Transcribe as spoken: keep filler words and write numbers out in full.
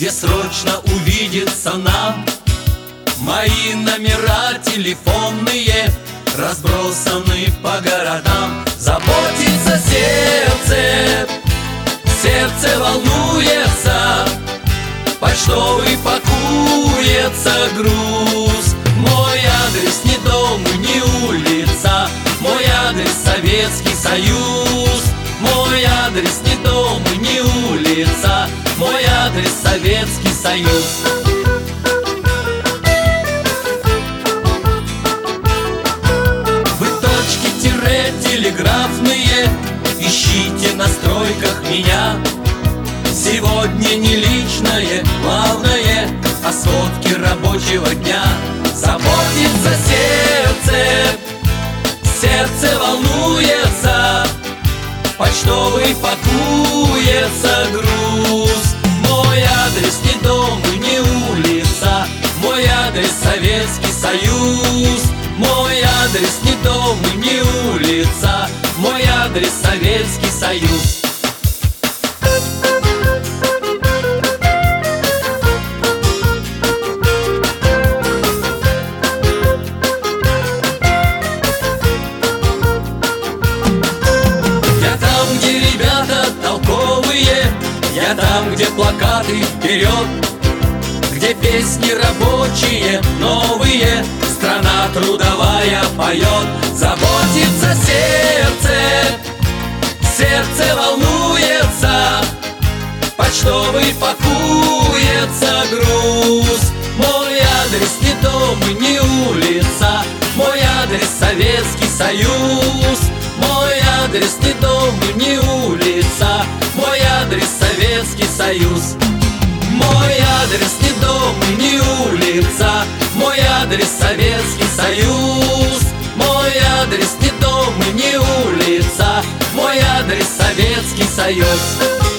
где срочно увидеться нам. Мои номера телефонные разбросаны по городам. Заботится сердце, сердце волнуется, почтовый пакуется груз. Мой адрес не дом и не улица, мой адрес Советский Союз. Мой адрес не дом и не улица, мой адрес Советский Союз. Вы точки-телеграфные ищите на стройках меня. Сегодня не личное, главное, а сводки рабочего дня. Заботится сердце, сердце волнуется, почтовый пакуется груз. Мой адрес не дом и не улица, мой адрес Советский Союз. Мой адрес не дом и не улица, мой адрес Советский Союз. Я там, где плакаты вперед, где песни рабочие новые, страна трудовая поет. Заботится сердце, сердце волнуется, почтовый пакуется груз. Мой адрес не дом и не улица, мой адрес Советский Союз. Мой адрес не дом и не улица, мой адрес Советский Союз. Мой адрес не дом и не улица, мой адрес Советский Союз. Мой адрес не дом и не улица, мой адрес Советский Союз.